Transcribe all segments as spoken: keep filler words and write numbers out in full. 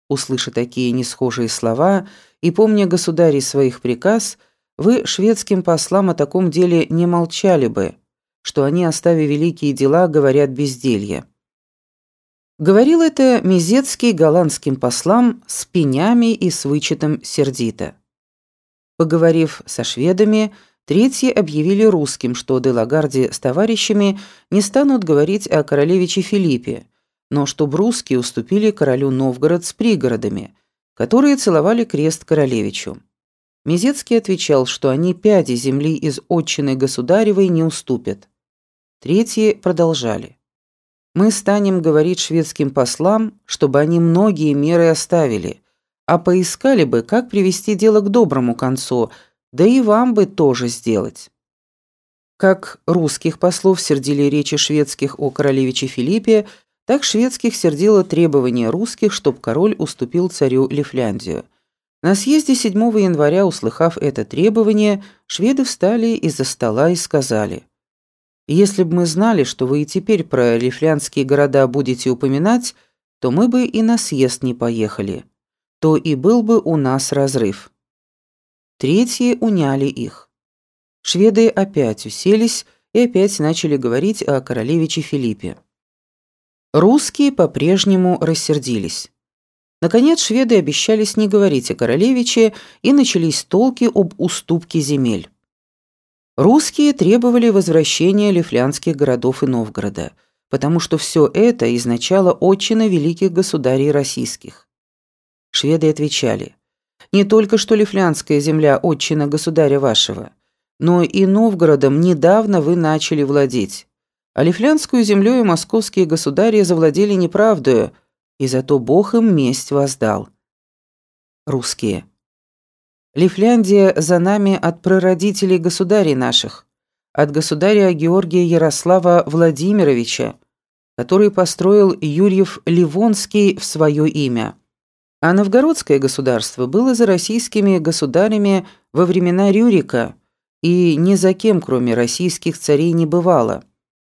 Услыша такие несхожие слова и помня государей своих приказ, вы шведским послам о таком деле не молчали бы, что они, оставив великие дела, говорят безделье. Говорил это Мизецкий голландским послам с пенями и с вычетом сердито. Поговорив со шведами, третьи объявили русским, что де Лагарди с товарищами не станут говорить о королевиче Филиппе, но чтобы русские уступили королю Новгород с пригородами, которые целовали крест королевичу. Мизецкий отвечал, что они пяди земли из отчины государевой не уступят. Третьи продолжали. «Мы станем говорить шведским послам, чтобы они многие меры оставили, а поискали бы, как привести дело к доброму концу, да и вам бы тоже сделать». Как русских послов сердили речи шведских о королевиче Филиппе, так шведских сердило требование русских, чтоб король уступил царю Лифляндию. На съезде седьмого января, услыхав это требование, шведы встали из-за стола и сказали: «Если бы мы знали, что вы и теперь про лифляндские города будете упоминать, то мы бы и на съезд не поехали, то и был бы у нас разрыв». Третьи уняли их. Шведы опять уселись и опять начали говорить о королевиче Филиппе. Русские по-прежнему рассердились. Наконец шведы обещались не говорить о королевиче, и начались толки об уступке земель. Русские требовали возвращения лифляндских городов и Новгорода, потому что все это изначало отчина великих государей российских. Шведы отвечали: «Не только что лифляндская земля отчина государя вашего, но и Новгородом недавно вы начали владеть, а лифляндскую землю и московские государи завладели неправдою, и зато Бог им месть воздал». Русские: «Лифляндия за нами от прародителей государей наших, от государя Георгия Ярослава Владимировича, который построил Юрьев Ливонский в свое имя. А новгородское государство было за российскими государями во времена Рюрика, и ни за кем, кроме российских царей, не бывало».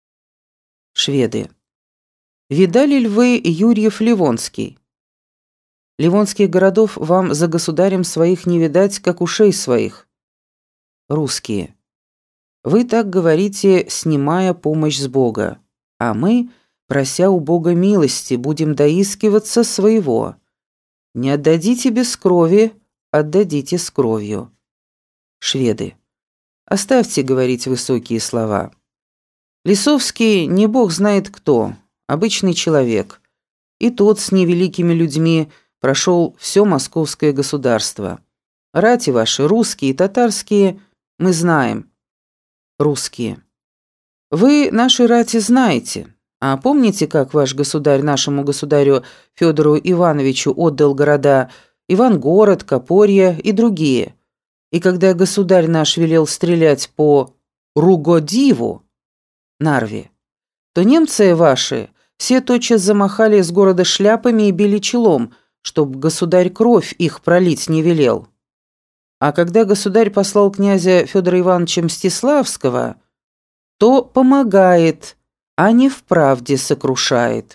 Шведы: «Видали ли вы Юрьев Ливонский? Ливонских городов вам за государем своих не видать, как ушей своих». Русские: «Вы так говорите, снимая помощь с Бога, а мы, прося у Бога милости, будем доискиваться своего. Не отдадите без крови, отдадите с кровью». Шведы: «Оставьте говорить высокие слова. Лисовский не бог знает кто, обычный человек, и тот с невеликими людьми прошел все московское государство. Рати ваши, русские и татарские, мы знаем». Русские: «Вы наши рати знаете, а помните, как ваш государь нашему государю Федору Ивановичу отдал города Ивангород, Копорье и другие, и когда государь наш велел стрелять по Ругодиву, Нарве, то немцы ваши все тотчас замахали из города шляпами и били челом, чтоб государь кровь их пролить не велел. А когда государь послал князя Федора Ивановича Мстиславского, то помогает, а не вправде сокрушает».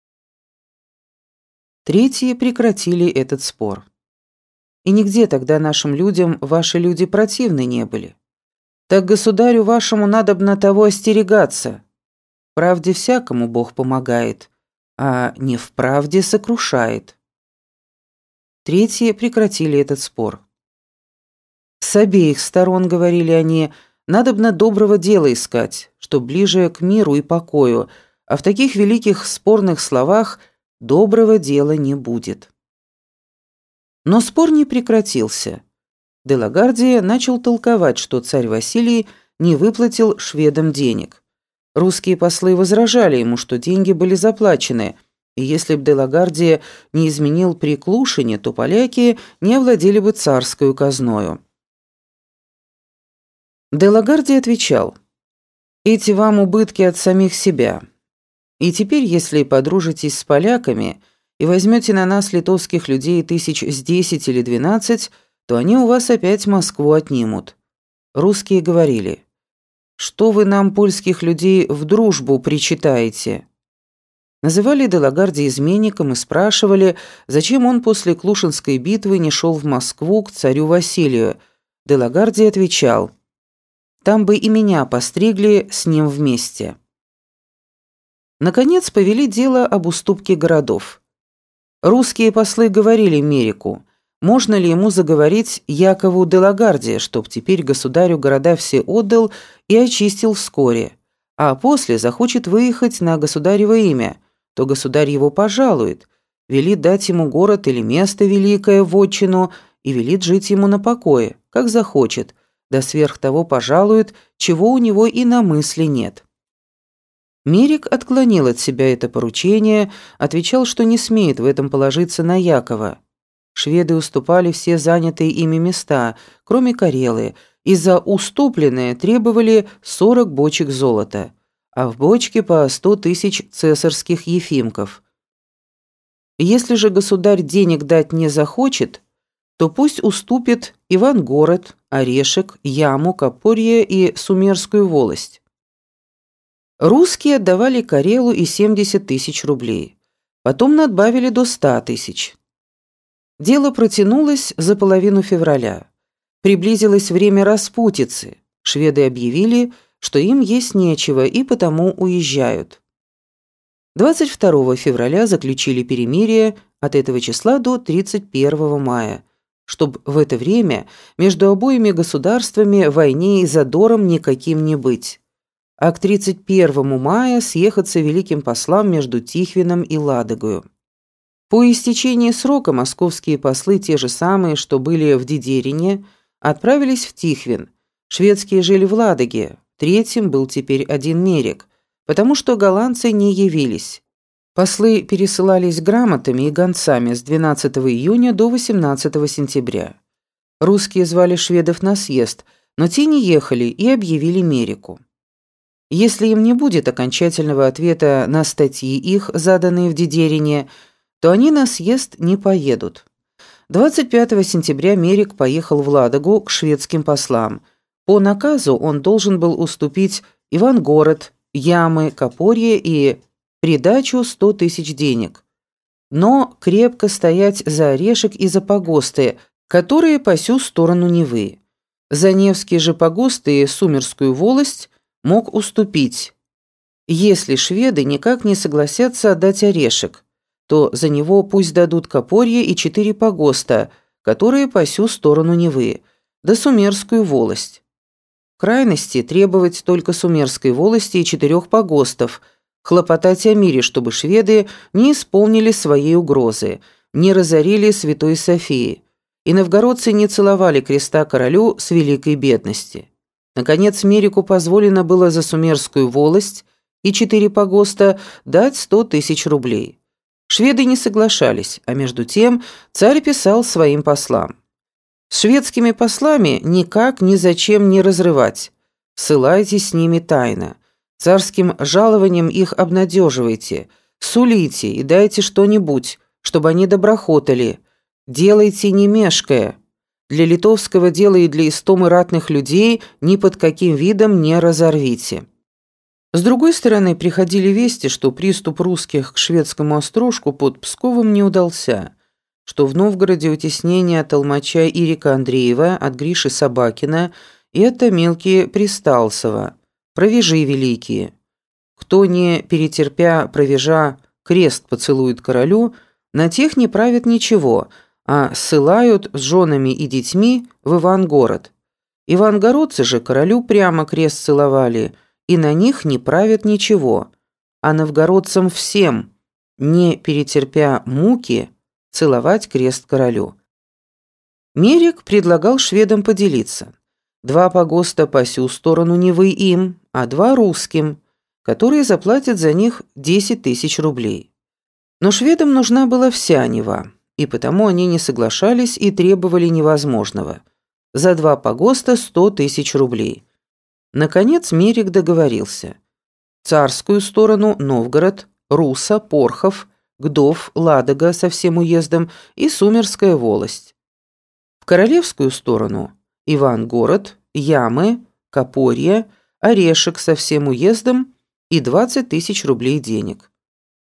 Третьи прекратили этот спор. «И нигде тогда нашим людям ваши люди противны не были. Так государю вашему надобно того остерегаться. Правде всякому Бог помогает, а не вправде сокрушает». Третьи прекратили этот спор. «С обеих сторон, — говорили они, — надобно доброго дела искать, что ближе к миру и покою, а в таких великих спорных словах доброго дела не будет». Но спор не прекратился. Де Лагарди начал толковать, что царь Василий не выплатил шведам денег. Русские послы возражали ему, что деньги были заплачены, и если бы де Лагарди не изменил при Клушине, то поляки не овладели бы царскую казною. Де Лагарди отвечал: «Эти вам убытки от самих себя. И теперь, если подружитесь с поляками и возьмете на нас литовских людей тысяч с десять или двенадцать, то они у вас опять Москву отнимут». Русские говорили: «Что вы нам, польских людей, в дружбу причитаете?» Называли де Лагарди изменником и спрашивали, зачем он после Клушинской битвы не шел в Москву к царю Василию. Де Лагарди отвечал: «Там бы и меня постригли с ним вместе». Наконец повели дело об уступке городов. Русские послы говорили Мерику, можно ли ему заговорить Якову де Лагарди, чтоб теперь государю города все отдал и очистил вскоре, а после захочет выехать на государево имя, то государь его пожалует, велит дать ему город или место великое в отчину и велит жить ему на покое, как захочет, да сверх того пожалует, чего у него и на мысли нет. Мерик отклонил от себя это поручение, отвечал, что не смеет в этом положиться на Якова. Шведы уступали все занятые ими места, кроме Карелы, и за уступленное требовали сорок бочек золота, а в бочке по сто тысяч цесарских ефимков. Если же государь денег дать не захочет, то пусть уступит Ивангород, Орешек, Яму, Копорье и Сумерскую волость. Русские отдавали Карелу и семьдесят тысяч рублей, потом надбавили до ста тысяч. Дело протянулось за половину февраля. Приблизилось время распутицы. Шведы объявили, что им есть нечего, и потому уезжают. двадцать второго февраля заключили перемирие от этого числа до тридцать первого мая, чтобы в это время между обоими государствами войне и задором никаким не быть, а к тридцать первому мая съехаться великим послам между Тихвином и Ладогою. По истечении срока московские послы, те же самые, что были в Дидерине, отправились в Тихвин, шведские жили в Ладоге, третьим был теперь один Мерик, потому что голландцы не явились. Послы пересылались грамотами и гонцами с двенадцатого июня до восемнадцатого сентября. Русские звали шведов на съезд, но те не ехали и объявили Мерику. Если им не будет окончательного ответа на статьи их, заданные в Дидерине, то они на съезд не поедут. двадцать пятого сентября Мерик поехал в Ладогу к шведским послам. По наказу он должен был уступить Ивангород, Ямы, Копорье и придачу сто тысяч денег. Но крепко стоять за Орешек и за погосты, которые по сю сторону Невы. За Невские же погосты и Сумерскую волость мог уступить. Если шведы никак не согласятся отдать Орешек, то за него пусть дадут Копорье и четыре погоста, которые по сю сторону Невы, да Сумерскую волость. В крайности требовать только Сумерской волости и четырех погостов, хлопотать о мире, чтобы шведы не исполнили своей угрозы, не разорили Святой Софии, и новгородцы не целовали креста королю с великой бедности. Наконец, Мерику позволено было за Сумерскую волость и четыре погоста дать сто тысяч рублей. Шведы не соглашались, а между тем царь писал своим послам: «С шведскими послами никак ни зачем не разрывать, ссылайтесь с ними тайно, царским жалованием их обнадеживайте, сулите и дайте что-нибудь, чтобы они доброхотали, делайте не мешкая. Для литовского дела и для истомы ратных людей ни под каким видом не разорвите». С другой стороны, приходили вести, что приступ русских к шведскому острожку под Псковом не удался, что в Новгороде утеснение от толмача Ирика Андреева, от Гриши Собакина и от Томилки Присталсова, провежи великие. Кто не перетерпя провежа крест поцелует королю, на тех не правят ничего, а ссылают с женами и детьми в Ивангород. Ивангородцы же королю прямо крест целовали, и на них не правят ничего, а новгородцам всем, не перетерпя муки, целовать крест королю. Мерик предлагал шведам поделиться. Два погоста по сю сторону Невы им, а два русским, которые заплатят за них десять тысяч рублей. Но шведам нужна была вся Нева, и потому они не соглашались и требовали невозможного. За два погоста сто тысяч рублей. Наконец Мерик договорился. Царскую сторону Новгород, Руса, Порхов, Гдов, Ладога со всем уездом и Сумерская волость. В королевскую сторону Ивангород, Ямы, Копорье, Орешек со всем уездом и двадцать тысяч рублей денег.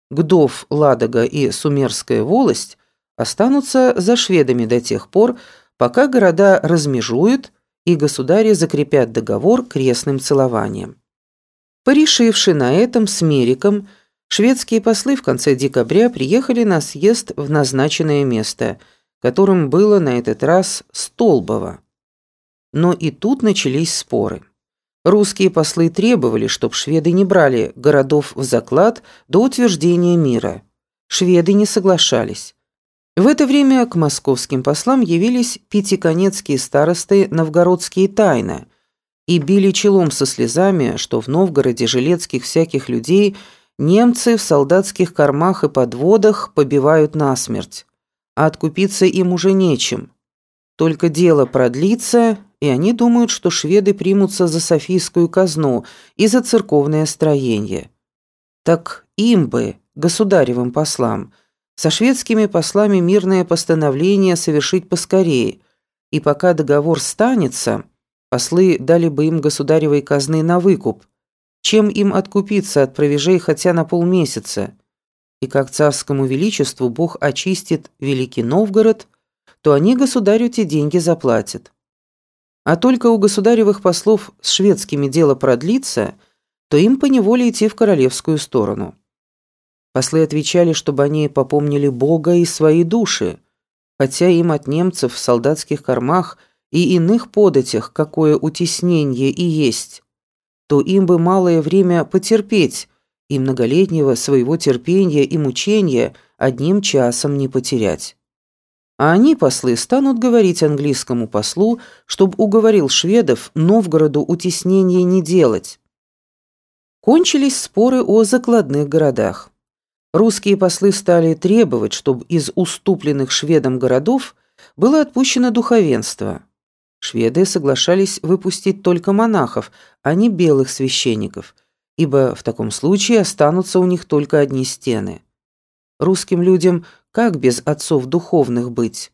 Гдов, Ладога и Сумерская волость останутся за шведами до тех пор, пока города размежуют и государи закрепят договор крестным целованием. Порешивши на этом с Мериком, шведские послы в конце декабря приехали на съезд в назначенное место, которым было на этот раз Столбово. Но и тут начались споры. Русские послы требовали, чтобы шведы не брали городов в заклад до утверждения мира. Шведы не соглашались. В это время к московским послам явились пятиконецкие старосты новгородские тайно и били челом со слезами, что в Новгороде жилецких всяких людей немцы в солдатских кормах и подводах побивают насмерть, а откупиться им уже нечем. Только дело продлится, и они думают, что шведы примутся за Софийскую казну и за церковное строение. Так им бы, государевым послам, со шведскими послами мирное постановление совершить поскорее, и пока договор станется, послы дали бы им государевой казны на выкуп, чем им откупиться от провижей хотя на полмесяца, и как царскому величеству Бог очистит Великий Новгород, то они государю те деньги заплатят. А только у государевых послов с шведскими дело продлится, то им поневоле идти в королевскую сторону. Послы отвечали, чтобы они попомнили Бога и свои души, хотя им от немцев в солдатских кормах и иных податях какое утеснение и есть, то им бы малое время потерпеть и многолетнего своего терпения и мучения одним часом не потерять. А они, послы, станут говорить английскому послу, чтобы уговорил шведов Новгороду утеснение не делать. Кончились споры о закладных городах. Русские послы стали требовать, чтобы из уступленных шведам городов было отпущено духовенство. Шведы соглашались выпустить только монахов, а не белых священников, ибо в таком случае останутся у них только одни стены. Русским людям как без отцов духовных быть?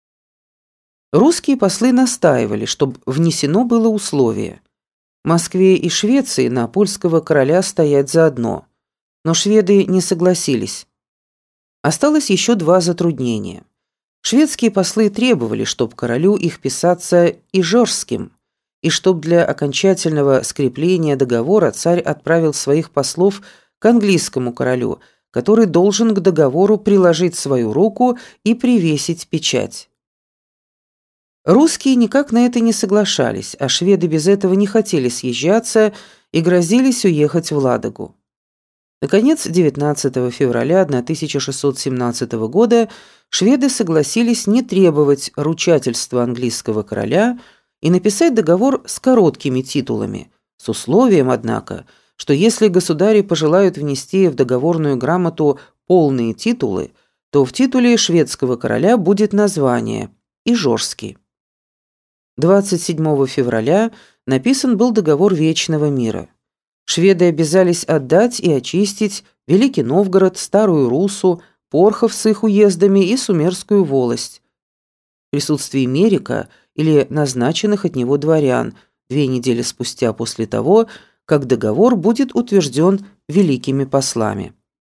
Русские послы настаивали, чтобы внесено было условие. Москве и Швеции на польского короля стоять заодно, но шведы не согласились. Осталось еще два затруднения. Шведские послы требовали, чтобы королю их писаться ижорским, и чтоб для окончательного скрепления договора царь отправил своих послов к английскому королю, который должен к договору приложить свою руку и привесить печать. Русские никак на это не соглашались, а шведы без этого не хотели съезжаться и грозились уехать в Ладогу. Наконец, девятнадцатого февраля тысяча шестьсот семнадцатого года шведы согласились не требовать ручательства английского короля и написать договор с короткими титулами, с условием, однако, что если государи пожелают внести в договорную грамоту полные титулы, то в титуле шведского короля будет название «Ижорский». двадцать седьмого февраля написан был договор Вечного мира. Шведы обязались отдать и очистить Великий Новгород, Старую Руссу, Порхов с их уездами и Сумерскую волость. В присутствии Мерика или назначенных от него дворян две недели спустя после того, как договор будет утвержден великими послами.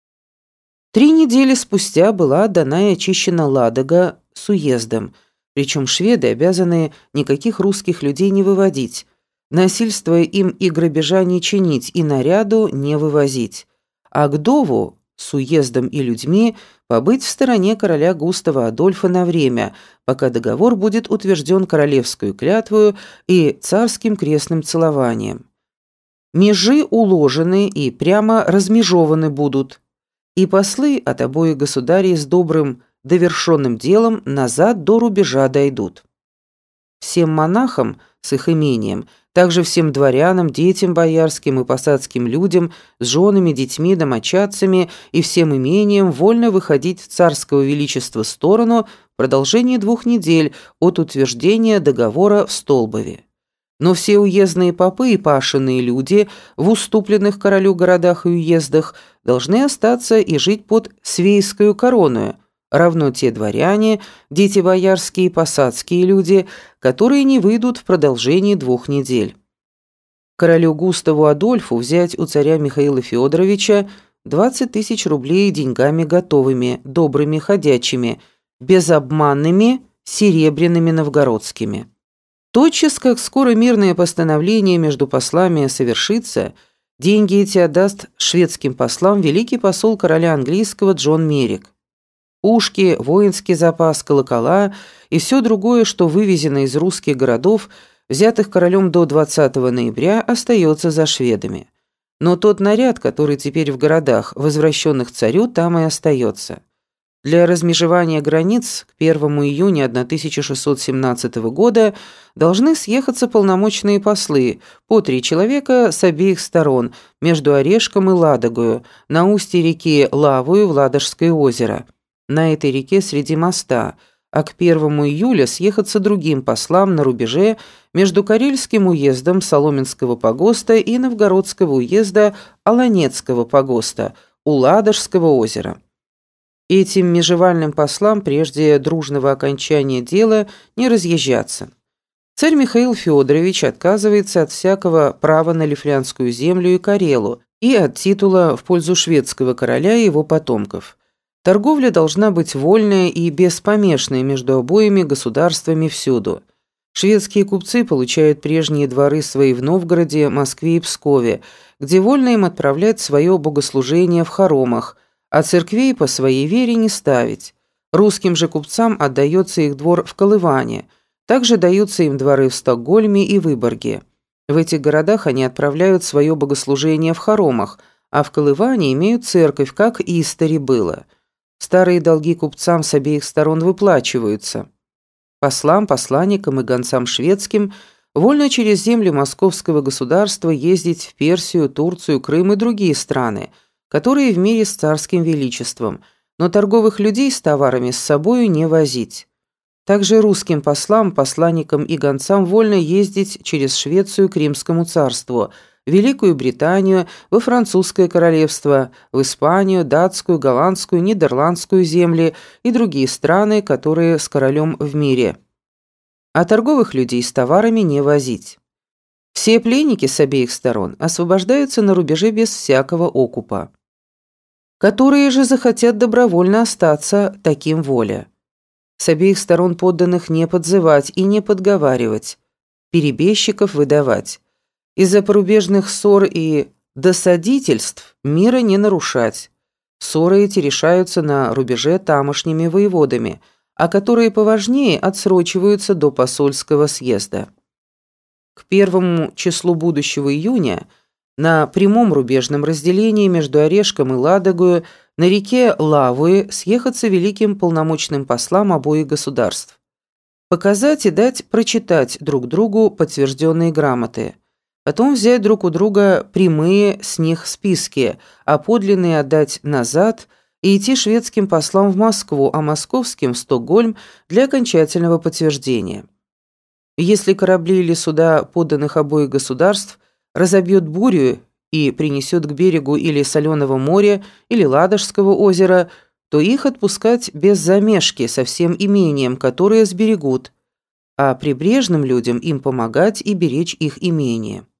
Три недели спустя была отдана и очищена Ладога с уездом, причем шведы обязаны никаких русских людей не выводить, насильство им и грабежа не чинить и наряду не вывозить, а Гдову с уездом и людьми побыть в стороне короля Густава Адольфа на время, пока договор будет утвержден королевскую клятвою и царским крестным целованием. Межи уложены и прямо размежованы будут, и послы от обоих государей с добрым довершенным делом назад до рубежа дойдут. Всем монахам с их имением, также всем дворянам, детям боярским и посадским людям с женами, детьми, домочадцами и всем имением вольно выходить в царского величества сторону в продолжении двух недель от утверждения договора в Столбове. Но все уездные попы и пашенные люди в уступленных королю городах и уездах должны остаться и жить под свейскую короною, равно те дворяне, дети боярские и посадские люди, которые не выйдут в продолжении двух недель. Королю Густаву Адольфу взять у царя Михаила Федоровича двадцать тысяч рублей деньгами готовыми, добрыми, ходячими, безобманными, серебряными новгородскими. Тотчас, как скоро мирное постановление между послами совершится, деньги эти отдаст шведским послам великий посол короля английского Джон Мерик. Пушки, воинский запас, колокола и все другое, что вывезено из русских городов, взятых королем до двадцатого ноября, остается за шведами. Но тот наряд, который теперь в городах, возвращенных царю, там и остается. Для размежевания границ к первому июня тысяча шестьсот семнадцатого года должны съехаться полномочные послы, по три человека с обеих сторон, между Орешком и Ладогою, на устье реки Лавую в Ладожское озеро. На этой реке среди моста, а к первому июля съехаться другим послам на рубеже между Карельским уездом Соломенского погоста и Новгородского уезда Аланецкого погоста у Ладожского озера. Этим межевальным послам прежде дружного окончания дела не разъезжаться. Царь Михаил Федорович отказывается от всякого права на Лифлянскую землю и Карелу и от титула в пользу шведского короля и его потомков. Торговля должна быть вольная и беспомешная между обоими государствами всюду. Шведские купцы получают прежние дворы свои в Новгороде, Москве и Пскове, где вольно им отправлять свое богослужение в хоромах, а церквей по своей вере не ставить. Русским же купцам отдается их двор в Колыване, также даются им дворы в Стокгольме и Выборге. В этих городах они отправляют свое богослужение в хоромах, а в Колыване имеют церковь, как и истори было. Старые долги купцам с обеих сторон выплачиваются. Послам, посланникам и гонцам шведским вольно через земли московского государства ездить в Персию, Турцию, Крым и другие страны, которые в мире с царским величеством, но торговых людей с товарами с собою не возить. Также русским послам, посланникам и гонцам вольно ездить через Швецию к Римскому царству, Великую Британию, во Французское королевство, в Испанию, датскую, голландскую, нидерландскую земли и другие страны, которые с королем в мире. А торговых людей с товарами не возить. Все пленники с обеих сторон освобождаются на рубеже без всякого окупа. Которые же захотят добровольно остаться, таким воля. С обеих сторон подданных не подзывать и не подговаривать, перебежчиков выдавать. Из-за порубежных ссор и досадительств мира не нарушать. Ссоры эти решаются на рубеже тамошними воеводами, а которые поважнее отсрочиваются до посольского съезда. К первому числу будущего июня на прямом рубежном разделении между Орешком и Ладогою на реке Лавуе съехаться великим полномочным послам обоих государств. Показать и дать прочитать друг другу подтвержденные грамоты. Потом взять друг у друга прямые с них списки, а подлинные отдать назад и идти шведским послам в Москву, а московским в Стокгольм для окончательного подтверждения. Если корабли или суда подданных обоих государств разобьет бурю и принесет к берегу или Соленого моря, или Ладожского озера, то их отпускать без замешки со всем имением, которое сберегут, а прибрежным людям им помогать и беречь их имение.